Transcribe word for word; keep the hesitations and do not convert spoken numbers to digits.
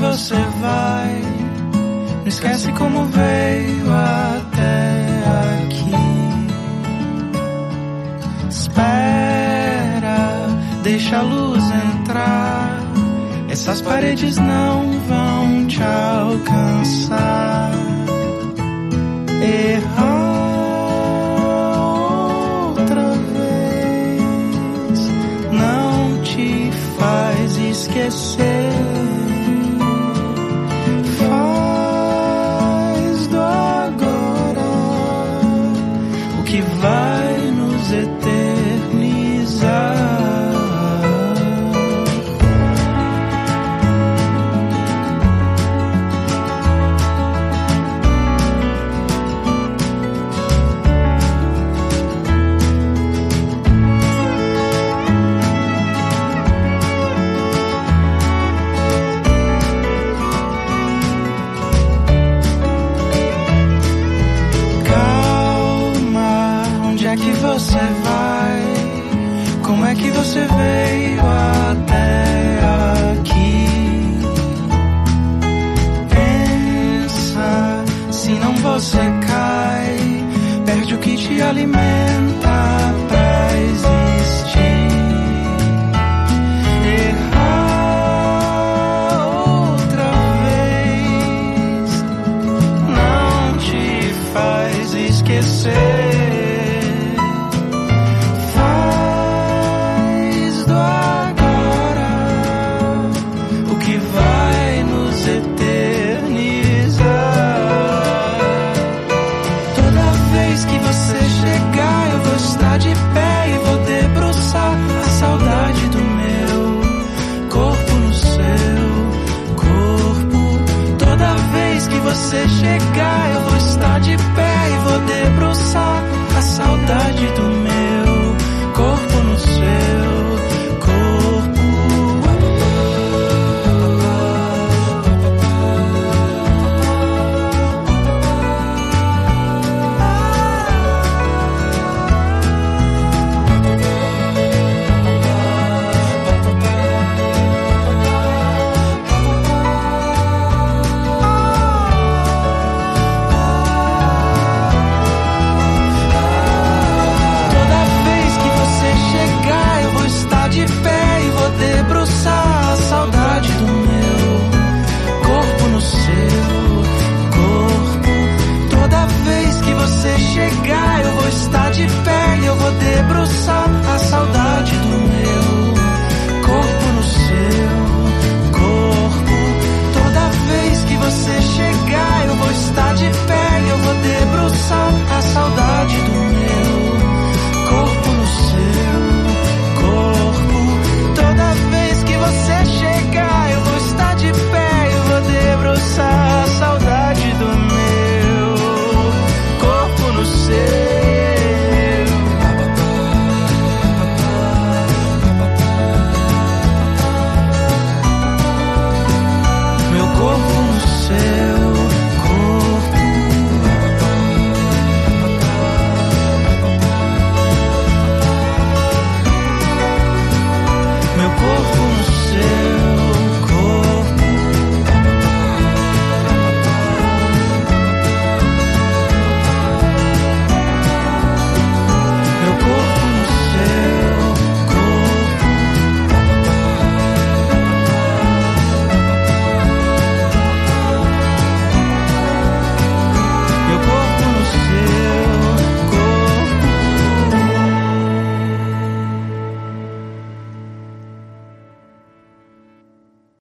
você vai, não esquece como veio até aqui. Espera, deixa a luz entrar, essas paredes não vão te alcançar. Errar outra vez não te faz esquecer. Faz do agora o que vai nos eternizar. Você vai, como é que você veio até aqui? Pensa, se não você cai, perde o que te alimenta pra existir. Errar outra vez não te faz esquecer. Você chegar, eu vou estar de pé e vou debruçar a saudade do